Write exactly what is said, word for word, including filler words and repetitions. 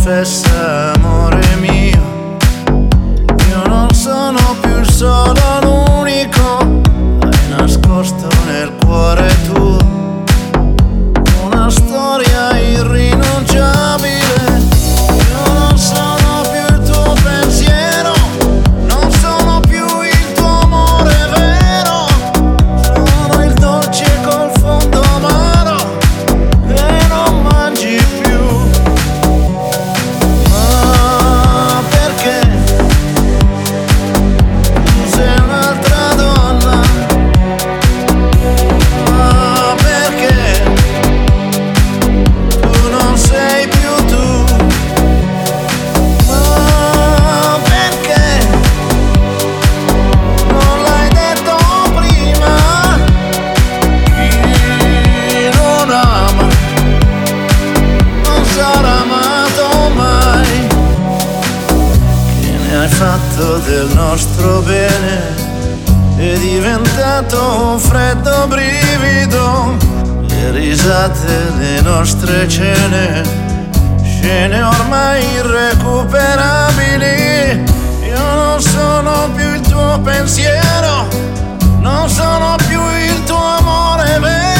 confessa, amore mio, io non sono più il solo, l'unico. Hai nascosto nel cuore tuo una storia irrinunciabile. Io non sono più il tuo pensiero, non sono più il tuo amore vero. Sono il dolce col fondo amaro e non mangi più. Ma perché tu sei un'altra donna? Ma perché tu non sei più tu? Ma perché non l'hai detto prima? Chi non ama non sarà amato mai. Che ne hai fatto del nostro bene? È diventato un freddo brivido. Le risate, le nostre cene, scene ormai irrecuperabili. Io non sono più il tuo pensiero, non sono più il tuo amore vero.